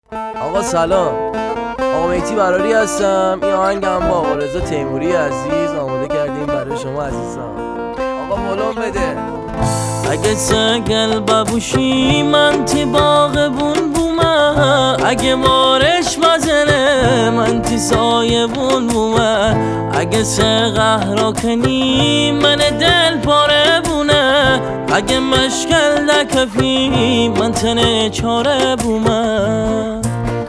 آقا سلام، آقا مهدی براری هستم. این آهنگم با آقا رضا تیموری عزیز آماده کردیم برای شما عزیزان. آقا مولون بده. اگه سگل ببوشی من تی باغبون بومه، اگه بارش مزنه من تی سایبون بومه، اگه سقه را کنی من دل پاره بونه، اگه مشکل دکفی من تنه چاره بومه.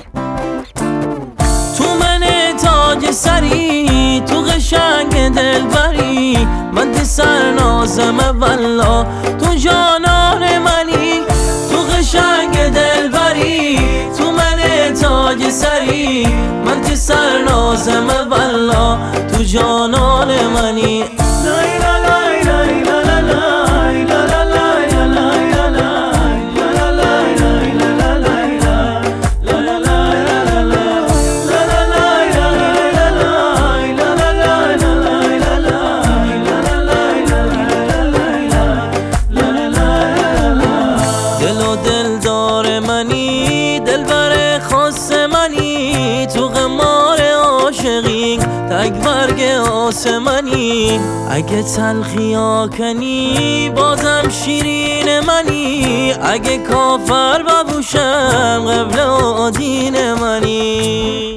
تو من تاج سری، تو قشنگ دل بری، من تی سر نازم والله تو جانان منی، تو قشنگ دل بری، تو من تاج سری، من تی سر نازم والله تو جانان منی. دلدار منی، دلبر خاص منی، تو قمار عاشقی تک برگ آسمانی، اگه تلخیا کنی بازم شیرین منی، اگه کافر ببوشم قبل دین منی.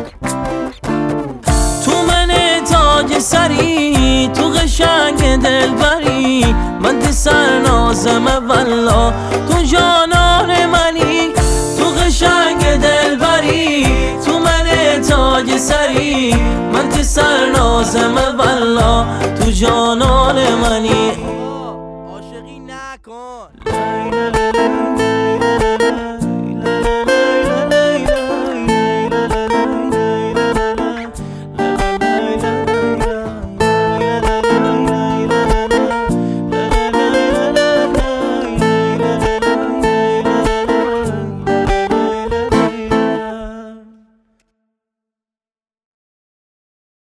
تو من تاج سری، تو قشنگ دلبری، من تی سر نازم والله تو جانان منی، تو قشنگ دلبری، تو من تاج سری، من تی سر نازم والله تو جانان منی. عاشقی نکن.